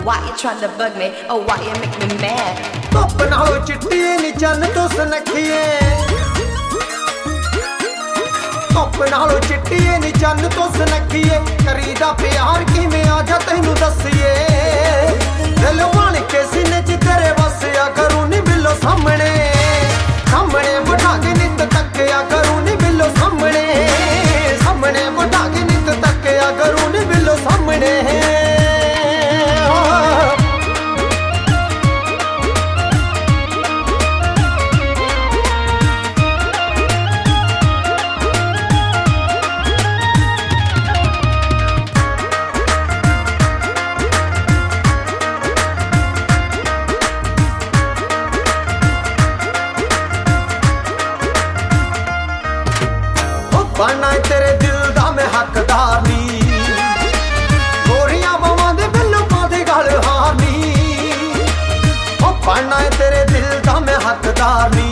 Why you trying to bug me? Oh, why you make me mad? ਧੁੱਪ ਨਾਲੋਂ ਚਿੱਟੀ ਨੀ ਚੰਨ ਤੋਂ ਸੁਨੱਖੀਏ ਧੁੱਪ ਨਾਲੋਂ ਚਿੱਟੀ ਨੀ ਚੰਨ ਤੋਂ ਸੁਨੱਖੀਏ ਕਰੀਦਾ ਪਿਆਰ ਕਿਵੇਂ ਆ ਜਾ ਤੈਨੂੰ ਦੱਸੀਏ ਦਿਲ ਬਣ ਕੇ ਸੀਨੇ 'ਚ ਤੇਰੇ ਵਸਿਆ ਕਰੂ ਨੀ ਬਿੱਲੋ ਸਾਹਮਣੇ ਸਾਹਮਣੇ ਬਿਠਾ ਕੇ ਨਿੱਤ ਤੱਕਿਆ ਕਰੂ ਨੀ ਬਿੱਲੋ ਸਾਹਮਣੇ ਸਾਹਮਣੇ ਬਿਠਾ ਕੇ ਨਿੱਤ ਤੱਕਿਆ ਕਰੂ ਨੀ ਬਿੱਲੋ ਸਾਹਮਣੇ ਬਣਨਾ तेरे दिल दा मैं हकदार नी गोरियां बावां दे बिल्लों पादे गल हार नी ओ बनना तेरे दिल दा मैं हकदार नी